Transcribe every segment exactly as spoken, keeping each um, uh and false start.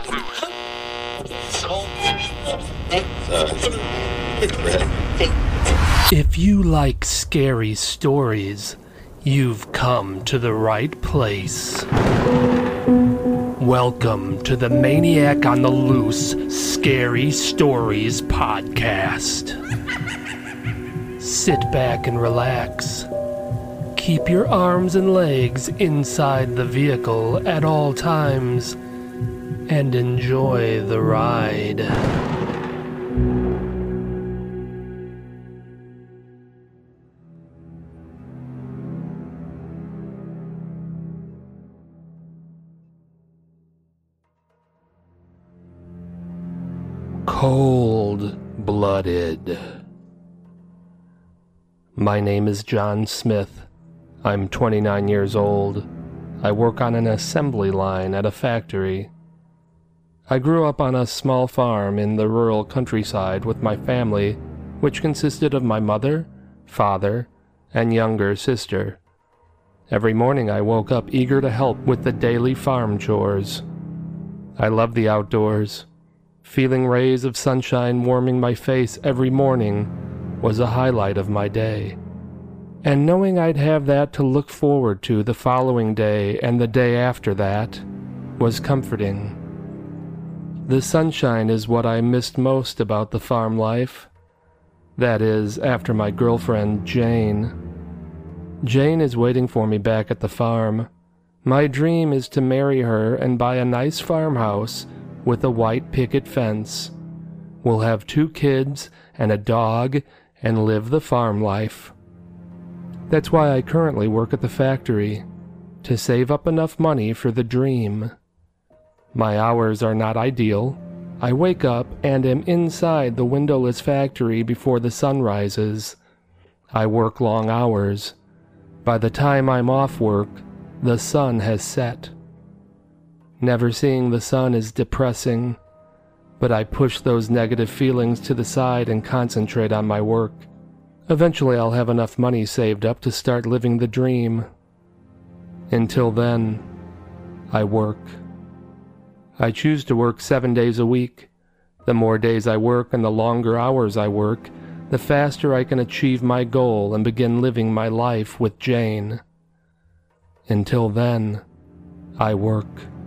If you like scary stories, you've come to the right place. Welcome to the Maniac on the Loose Scary Stories podcast. Sit back and relax. Keep your arms and legs inside the vehicle at all times and enjoy the ride. Cold-blooded. My name is John Smith. I'm twenty-nine years old. I work on an assembly line at a factory. I grew up on a small farm in the rural countryside with my family, which consisted of my mother, father, and younger sister. Every morning I woke up eager to help with the daily farm chores. I love the outdoors. Feeling rays of sunshine warming my face every morning was a highlight of my day. And knowing I'd have that to look forward to the following day and the day after that was comforting. The sunshine is what I missed most about the farm life. That is, after my girlfriend, Jane. Jane is waiting for me back at the farm. My dream is to marry her and buy a nice farmhouse with a white picket fence. We'll have two kids and a dog and live the farm life. That's why I currently work at the factory, to save up enough money for the dream. My hours are not ideal. I wake up and am inside the windowless factory before the sun rises. I work long hours. By the time I'm off work, the sun has set. Never seeing the sun is depressing, but I push those negative feelings to the side and concentrate on my work. Eventually I'll have enough money saved up to start living the dream. Until then, I work. I choose to work seven days a week. The more days I work and the longer hours I work, the faster I can achieve my goal and begin living my life with Jane. Until then, I work.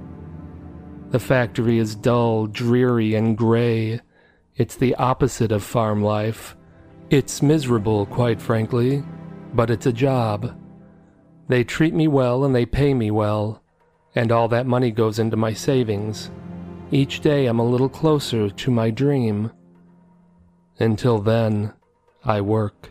The factory is dull, dreary, and gray. It's the opposite of farm life. It's miserable, quite frankly, but it's a job. They treat me well and they pay me well, and all that money goes into my savings. Each day I'm a little closer to my dream. Until then, I work.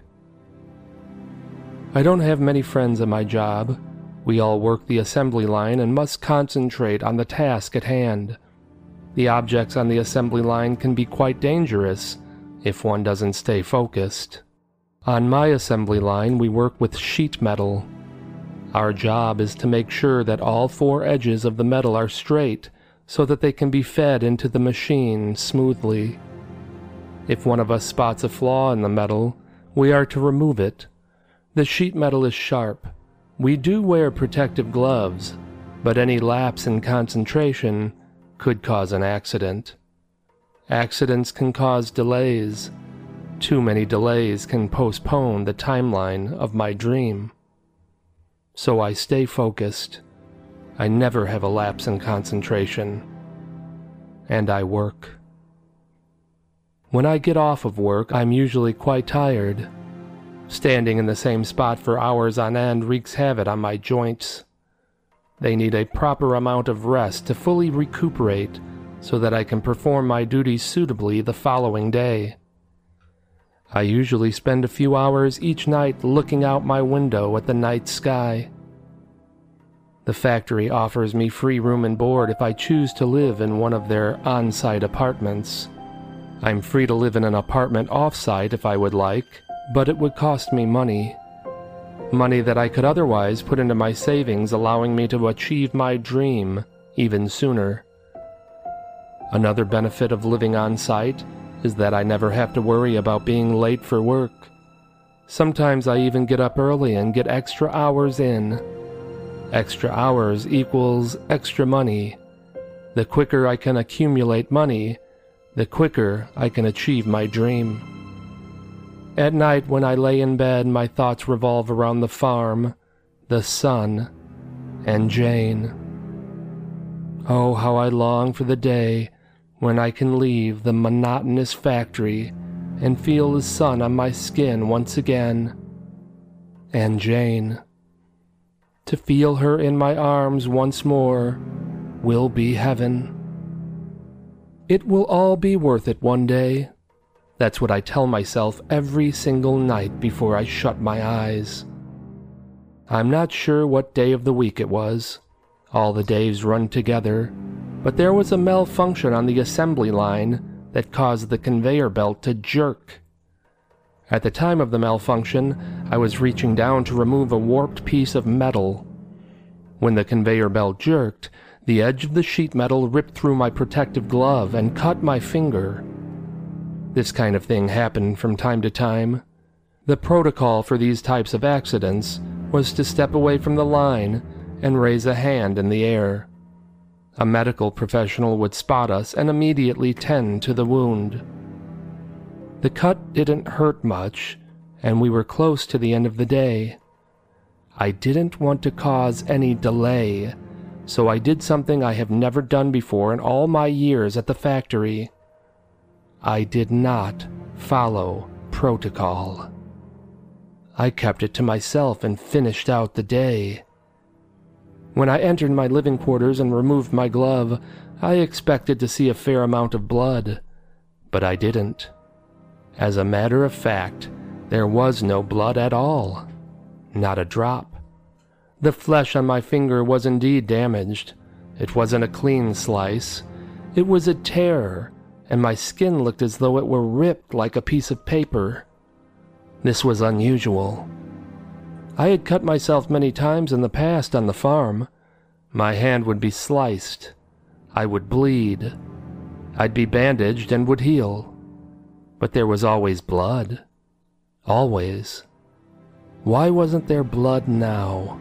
I don't have many friends at my job. We all work the assembly line and must concentrate on the task at hand. The objects on the assembly line can be quite dangerous if one doesn't stay focused. On my assembly line, we work with sheet metal. Our job is to make sure that all four edges of the metal are straight so that they can be fed into the machine smoothly. If one of us spots a flaw in the metal, we are to remove it. The sheet metal is sharp. We do wear protective gloves, but any lapse in concentration could cause an accident. Accidents can cause delays. Too many delays can postpone the timeline of my dream. So I stay focused. I never have a lapse in concentration. And I work. When I get off of work, I'm usually quite tired. Standing in the same spot for hours on end wreaks havoc on my joints. They need a proper amount of rest to fully recuperate so that I can perform my duties suitably the following day. I usually spend a few hours each night looking out my window at the night sky. The factory offers me free room and board if I choose to live in one of their on-site apartments. I'm free to live in an apartment off-site if I would like, but it would cost me money. Money that I could otherwise put into my savings, allowing me to achieve my dream even sooner. Another benefit of living on site is that I never have to worry about being late for work. Sometimes I even get up early and get extra hours in. Extra hours equals extra money. The quicker I can accumulate money, the quicker I can achieve my dream. At night when I lay in bed, my thoughts revolve around the farm, the sun, and Jane. Oh, how I long for the day when I can leave the monotonous factory and feel the sun on my skin once again. And Jane. To feel her in my arms once more will be heaven. It will all be worth it one day. That's what I tell myself every single night before I shut my eyes. I'm not sure what day of the week it was. All the days run together, but there was a malfunction on the assembly line that caused the conveyor belt to jerk. At the time of the malfunction, I was reaching down to remove a warped piece of metal. When the conveyor belt jerked, the edge of the sheet metal ripped through my protective glove and cut my finger. This kind of thing happened from time to time. The protocol for these types of accidents was to step away from the line and raise a hand in the air. A medical professional would spot us and immediately tend to the wound. The cut didn't hurt much, and we were close to the end of the day. I didn't want to cause any delay, so I did something I have never done before in all my years at the factory. I did not follow protocol. I kept it to myself and finished out the day. When I entered my living quarters and removed my glove, I expected to see a fair amount of blood, but I didn't. As a matter of fact, there was no blood at all. Not a drop. The flesh on my finger was indeed damaged. It wasn't a clean slice. It was a tear, and my skin looked as though it were ripped like a piece of paper. This was unusual. I had cut myself many times in the past on the farm. My hand would be sliced. I would bleed. I'd be bandaged and would heal. But there was always blood. Always. Why wasn't there blood now?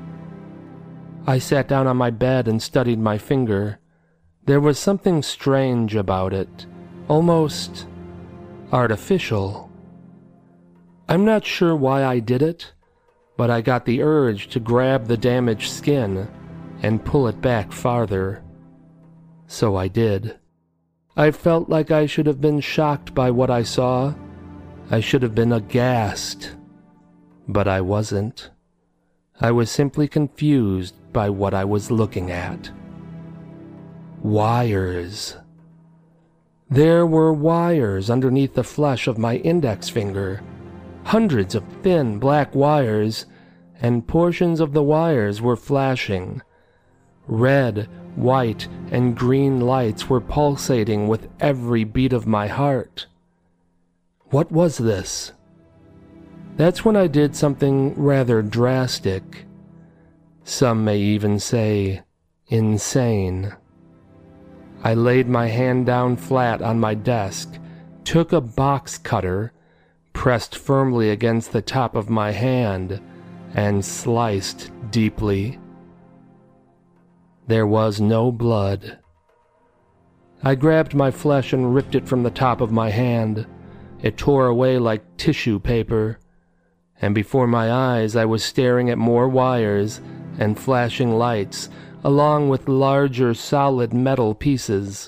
I sat down on my bed and studied my finger. There was something strange about it, almost artificial. I'm not sure why I did it, but I got the urge to grab the damaged skin and pull it back farther. So I did. I felt like I should have been shocked by what I saw. I should have been aghast. But I wasn't. I was simply confused by what I was looking at. Wires. There were wires underneath the flesh of my index finger. Hundreds of thin black wires, and portions of the wires were flashing. Red, white, and green lights were pulsating with every beat of my heart. What was this? That's when I did something rather drastic. Some may even say insane. I laid my hand down flat on my desk, took a box cutter, pressed firmly against the top of my hand, and sliced deeply. There was no blood. I grabbed my flesh and ripped it from the top of my hand. It tore away like tissue paper, and before my eyes I was staring at more wires and flashing lights, along with larger solid metal pieces.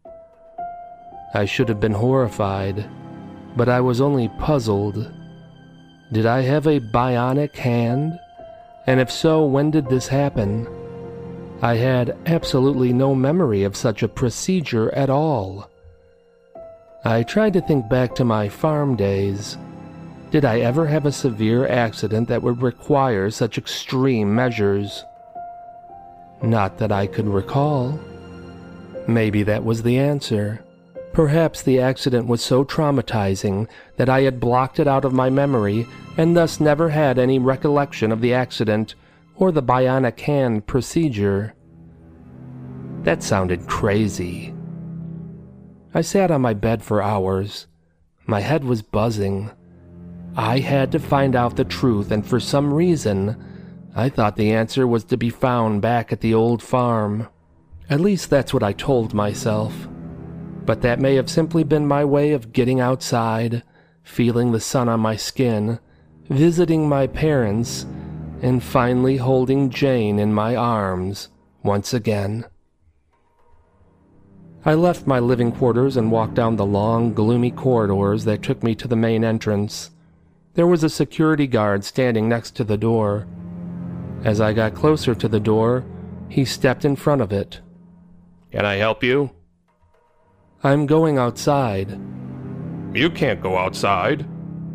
I should have been horrified, but I was only puzzled. Did I have a bionic hand? And if so, when did this happen? I had absolutely no memory of such a procedure at all. I tried to think back to my farm days. Did I ever have a severe accident that would require such extreme measures? Not that I could recall. Maybe that was the answer. Perhaps the accident was so traumatizing that I had blocked it out of my memory and thus never had any recollection of the accident or the bionic hand procedure. That sounded crazy. I sat on my bed for hours. My head was buzzing. I had to find out the truth, and for some reason, I thought the answer was to be found back at the old farm. At least that's what I told myself. But that may have simply been my way of getting outside, feeling the sun on my skin, visiting my parents, and finally holding Jane in my arms once again. I left my living quarters and walked down the long, gloomy corridors that took me to the main entrance. There was a security guard standing next to the door. As I got closer to the door, he stepped in front of it. "Can I help you?" "I'm going outside." "You can't go outside."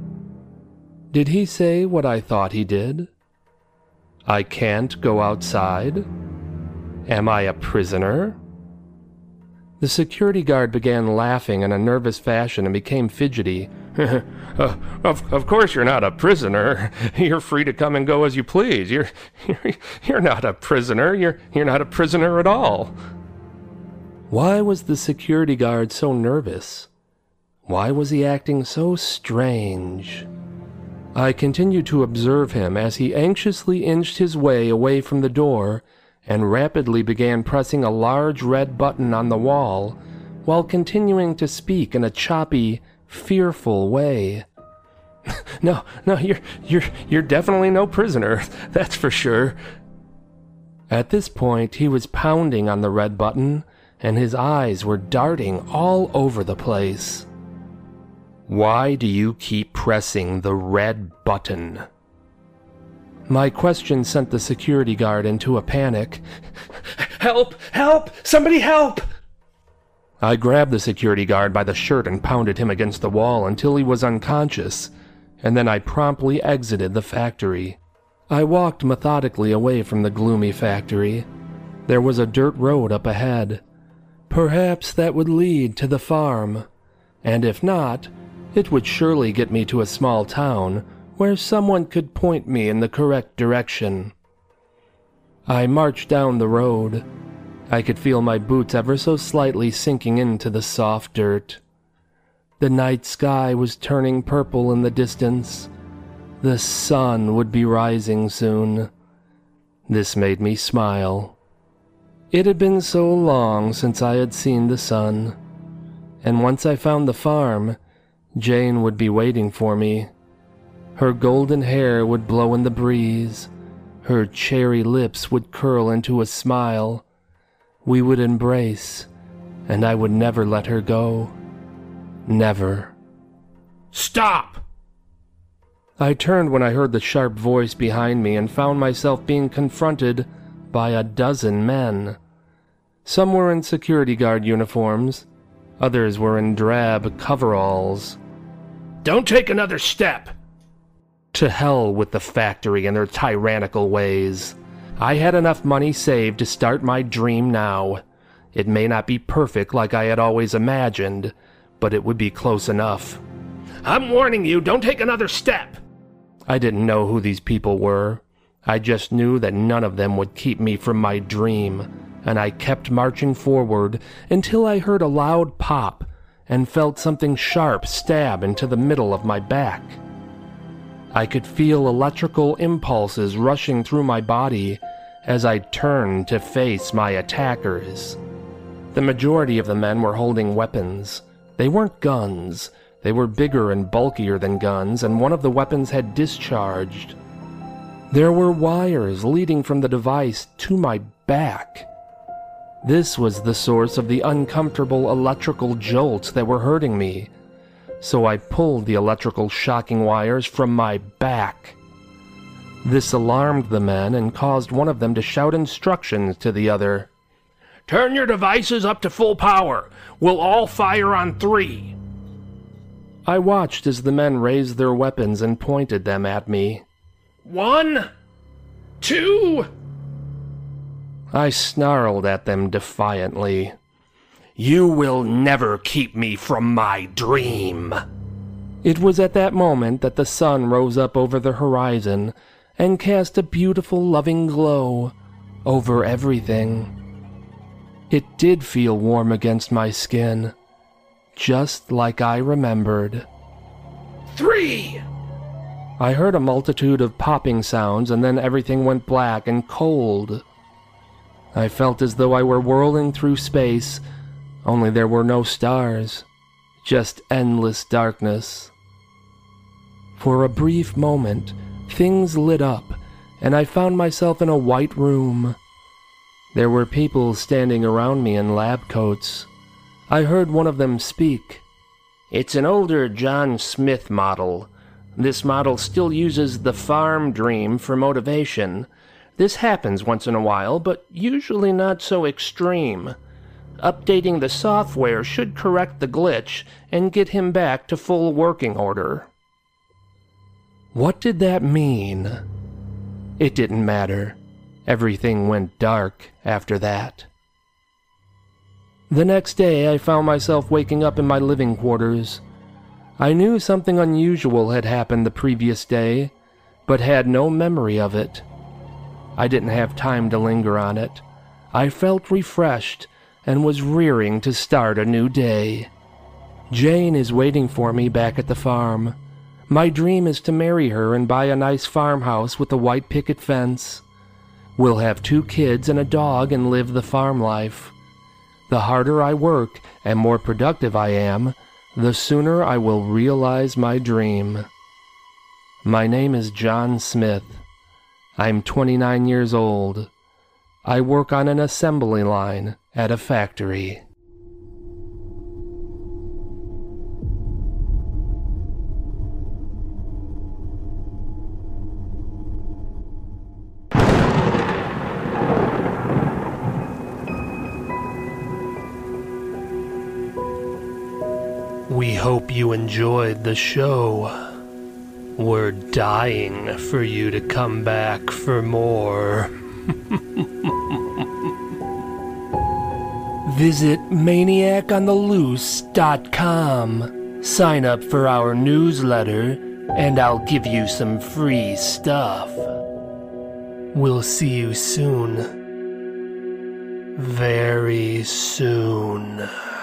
Did he say what I thought he did? I can't go outside? Am I a prisoner? The security guard began laughing in a nervous fashion and became fidgety. uh, of, of course you're not a prisoner. You're free to come and go as you please. You're, you're, you're not a prisoner. You're, you're not a prisoner at all. Why was the security guard so nervous? Why was he acting so strange? I continued to observe him as he anxiously inched his way away from the door and rapidly began pressing a large red button on the wall while continuing to speak in a choppy, fearful way. no, no, you're, you're, you're definitely no prisoner, that's for sure. At this point, he was pounding on the red button, and his eyes were darting all over the place. Why do you keep pressing the red button? My question sent the security guard into a panic. Help! Help! Somebody help! I grabbed the security guard by the shirt and pounded him against the wall until he was unconscious, and then I promptly exited the factory. I walked methodically away from the gloomy factory. There was a dirt road up ahead. Perhaps that would lead to the farm, and if not, it would surely get me to a small town where someone could point me in the correct direction. I marched down the road. I could feel my boots ever so slightly sinking into the soft dirt. The night sky was turning purple in the distance. The sun would be rising soon. This made me smile. It had been so long since I had seen the sun, and once I found the farm, Jane would be waiting for me. Her golden hair would blow in the breeze. Her cherry lips would curl into a smile. We would embrace, and I would never let her go. Never. Stop! I turned when I heard the sharp voice behind me and found myself being confronted by a dozen men. Some were in security guard uniforms. Others were in drab coveralls. Don't take another step! To hell with the factory and their tyrannical ways. I had enough money saved to start my dream now. It may not be perfect like I had always imagined, but it would be close enough. I'm warning you, don't take another step! I didn't know who these people were. I just knew that none of them would keep me from my dream, and I kept marching forward until I heard a loud pop and felt something sharp stab into the middle of my back. I could feel electrical impulses rushing through my body as I turned to face my attackers. The majority of the men were holding weapons. They weren't guns. They were bigger and bulkier than guns, and one of the weapons had discharged. There were wires leading from the device to my back. This was the source of the uncomfortable electrical jolts that were hurting me, so I pulled the electrical shocking wires from my back. This alarmed the men and caused one of them to shout instructions to the other. Turn your devices up to full power. We'll all fire on three. I watched as the men raised their weapons and pointed them at me. One, two... I snarled at them defiantly. You will never keep me from my dream. It was at that moment that the sun rose up over the horizon and cast a beautiful, loving glow over everything. It did feel warm against my skin, just like I remembered. Three! I heard a multitude of popping sounds, and then everything went black and cold. I felt as though I were whirling through space, only there were no stars, just endless darkness. For a brief moment, things lit up, and I found myself in a white room. There were people standing around me in lab coats. I heard one of them speak. "It's an older John Smith model. This model still uses the farm dream for motivation. This happens once in a while, but usually not so extreme. Updating the software should correct the glitch and get him back to full working order." What did that mean? It didn't matter. Everything went dark after that. The next day, I found myself waking up in my living quarters. I knew something unusual had happened the previous day, but had no memory of it. I didn't have time to linger on it. I felt refreshed and was rearing to start a new day. Jane is waiting for me back at the farm. My dream is to marry her and buy a nice farmhouse with a white picket fence. We'll have two kids and a dog and live the farm life. The harder I work and more productive I am, the sooner I will realize my dream. My name is John Smith. I'm twenty-nine years old. I work on an assembly line at a factory. We hope you enjoyed the show. We're dying for you to come back for more. Visit maniac on the loose dot com. Sign up for our newsletter, and I'll give you some free stuff. We'll see you soon. Very soon.